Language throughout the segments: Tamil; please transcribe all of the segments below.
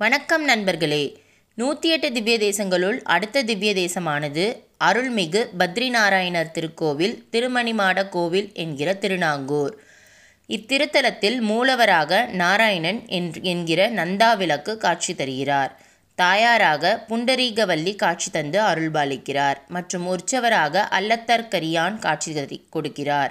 வணக்கம் நண்பர்களே. 108 திவ்ய தேசங்களுள் அடுத்த திவ்ய தேசமானது அருள்மிகு பத்ரிநாராயணர் திருக்கோவில் திருமணிமாட கோவில் என்கிற திருநாங்கூர். இத்திருத்தலத்தில் மூலவராக நாராயணன் என்கிற நந்தாவிளக்கு காட்சி தருகிறார். தாயாராக புண்டரீகவல்லி காட்சி தந்து அருள்பாலிக்கிறார் மற்றும் உற்சவராக அல்லத்தர்கரியான் காட்சி கொடுக்கிறார்.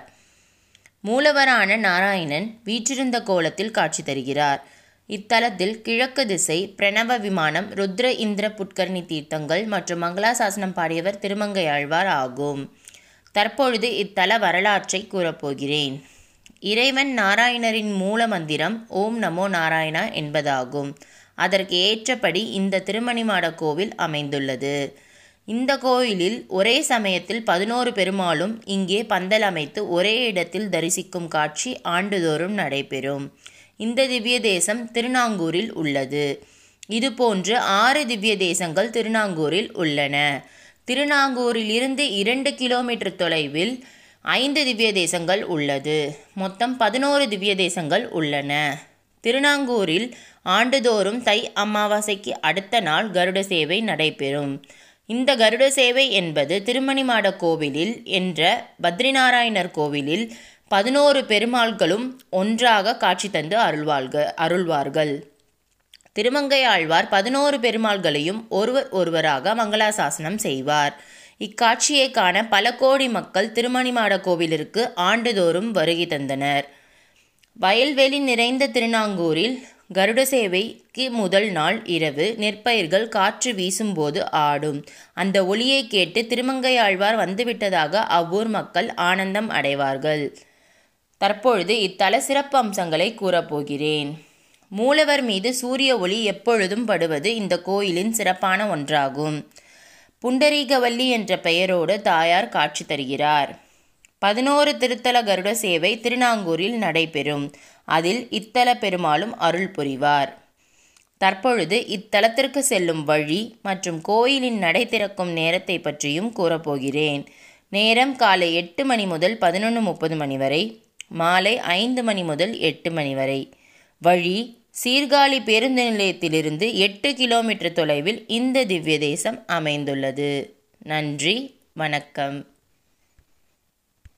மூலவரான நாராயணன் வீற்றிருந்த கோலத்தில் காட்சி தருகிறார். இத்தலத்தில் கிழக்கு திசை பிரணவ விமானம், ருத்ர இந்திர புட்கர்ணி தீர்த்தங்கள் மற்றும் மங்களாசாசனம் பாடியவர் திருமங்கையாழ்வார் ஆகும். தற்பொழுது இத்தல வரலாற்றை கூறப்போகிறேன். இறைவன் நாராயணரின் மூல மந்திரம் ஓம் நமோ நாராயணா என்பதாகும். அதற்கு ஏற்றபடி இந்த திருமணிமாட கோவில் அமைந்துள்ளது. இந்த கோயிலில் ஒரே சமயத்தில் 11 பெருமாளும் இங்கே பந்தல் அமைத்து ஒரே இடத்தில் தரிசிக்கும் காட்சி ஆண்டுதோறும் நடைபெறும். இந்த திவ்ய தேசம் திருநாங்கூரில் உள்ளது. இதுபோன்று 6 திவ்ய தேசங்கள் திருநாங்கூரில் உள்ளன. திருநாங்கூரிலிருந்து 2 கிலோமீட்டர் தொலைவில் 5 திவ்ய தேசங்கள் உள்ளது. மொத்தம் 11 திவ்ய தேசங்கள் உள்ளன. திருநாங்கூரில் ஆண்டுதோறும் தை அமாவாசைக்கு அடுத்த நாள் கருட சேவை நடைபெறும். இந்த கருட சேவை என்பது திருமணிமாட கோவிலில் என்ற பத்ரிநாராயணர் கோவிலில் 11 பெருமாள்களும் ஒன்றாக காட்சி தந்து அருள்வார்கள். திருமங்கையாழ்வார் 11 பெருமாள்களையும் ஒருவராக மங்களாசாசனம் செய்வார். இக்காட்சியை காண பல கோடி மக்கள் திருமணிமாட கோவிலிற்கு ஆண்டுதோறும் வருகை தந்தனர். வயல்வெளி நிறைந்த திருநாங்கூரில் கருட சேவைக்கு முதல் நாள் இரவு நெற்பயிர்கள் காற்று வீசும்போது ஆடும். அந்த ஒலியை கேட்டு திருமங்கையாழ்வார் வந்துவிட்டதாக அவ்வூர் மக்கள் ஆனந்தம் அடைவார்கள். தற்பொழுது இத்தல சிறப்பு அம்சங்களை கூறப்போகிறேன். மூலவர் மீது சூரிய ஒளி எப்பொழுதும் படுவது இந்த கோயிலின் சிறப்பான ஒன்றாகும். புண்டரீகவல்லி என்ற பெயரோடு தாயார் காட்சி தருகிறார். 11 திருத்தல கருட சேவை திருநாங்கூரில் நடைபெறும். அதில் இத்தல பெருமாளும் அருள் புரிவார். தற்பொழுது இத்தலத்திற்கு செல்லும் வழி மற்றும் கோயிலின் நடை திறக்கும் நேரத்தை பற்றியும் கூறப்போகிறேன். நேரம் காலை 8 மணி முதல் 11:30 மணி வரை, மாலை 5 மணி முதல் 8 மணி வரை. வழி சீர்காழி பேருந்து நிலையத்திலிருந்து 8 கிலோமீட்டர் தொலைவில் இந்த திவ்ய தேசம் அமைந்துள்ளது. நன்றி, வணக்கம்.